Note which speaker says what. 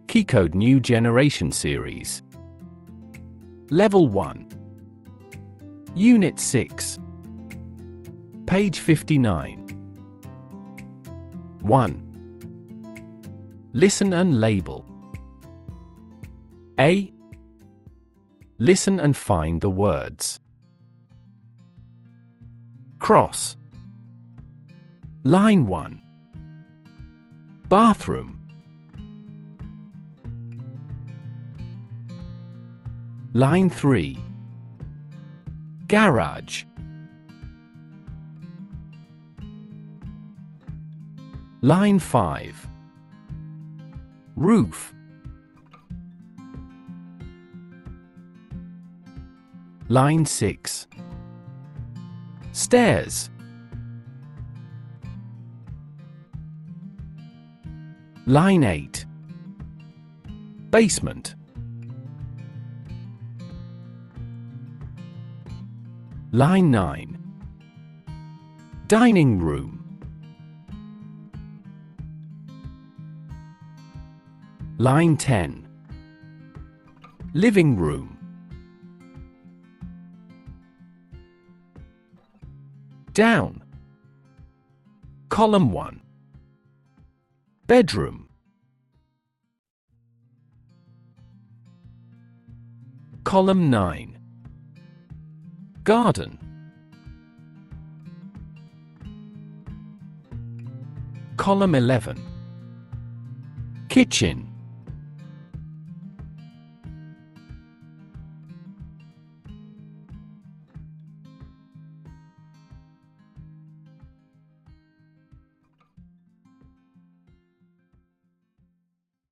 Speaker 1: Keycode New Generation Series. Level 1. Unit 6. Page 59. 1. Listen and label. A. Listen and find the words. Cross. Line 1. Bathroom. Line 3. Garage. Line 5. Roof. Line 6. Stairs. Line 8. Basement. Line 9. Dining room. Line 10. Living room. Down. Column 1. Bedroom. Column 9. Garden. Column 11. Kitchen.